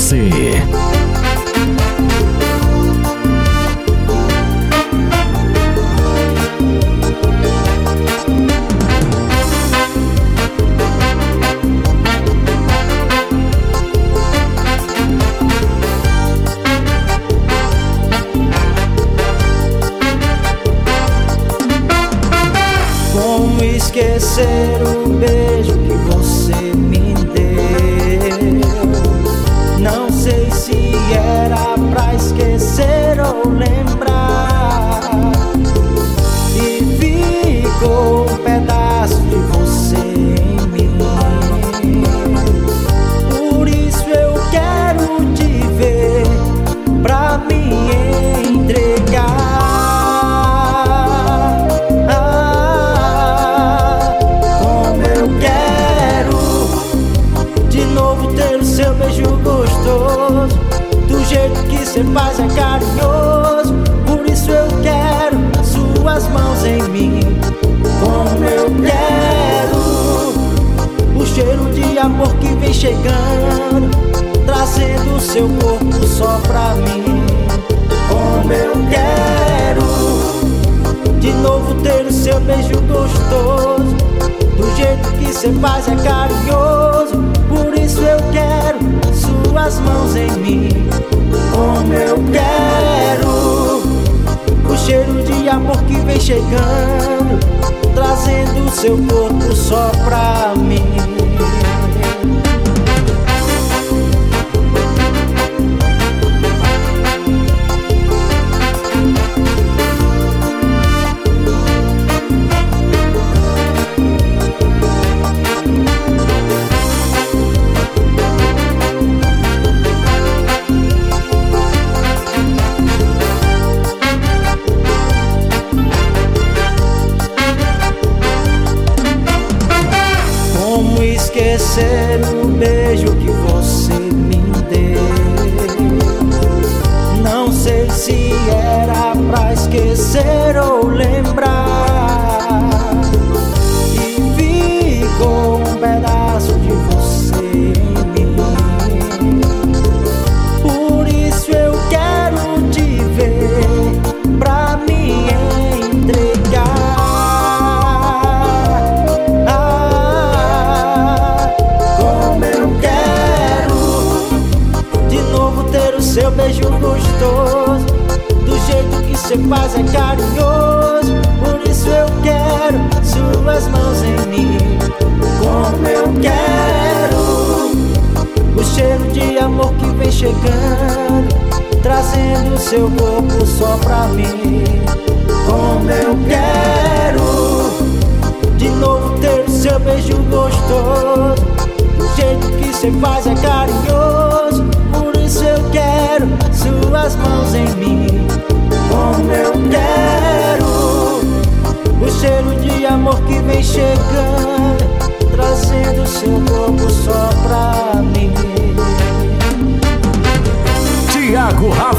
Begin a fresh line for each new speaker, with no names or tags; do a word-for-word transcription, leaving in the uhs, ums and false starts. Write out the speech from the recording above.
você.
Como esquecer o beijo que você me deu? Não sei se era pra esquecer ou lembrar. E ficou um pedaço de você em mim. Por isso eu quero te ver, pra me entregar. Seu beijo gostoso, do jeito que cê faz é carinhoso. Por isso eu quero suas mãos em mim. Como eu quero o cheiro de amor que vem chegando, trazendo seu corpo só pra mim. Como eu quero de novo ter o seu beijo gostoso, do jeito que cê faz é carinhoso. Por isso eu quero suas mãos em mim. Como eu quero o cheiro de amor que vem chegando, trazendo seu corpo só pra mim. Como esquecer o beijo que você me deu? Não sei se era pra esquecer ou lembrar. E ficou um pedaço de você em mim. Por isso eu quero te ver, pra me entregar. Seu beijo gostoso, do jeito que cê faz é carinhoso. Por isso eu quero suas mãos em mim. Como eu quero o cheiro de amor que vem chegando, trazendo seu corpo só pra mim. Como eu quero de novo ter seu beijo gostoso, do jeito que cê faz é carinhoso. Por isso eu quero suas mãos em mim. Como eu quero o cheiro de amor que vem chegando, trazendo seu corpo só pra mim.
Thiago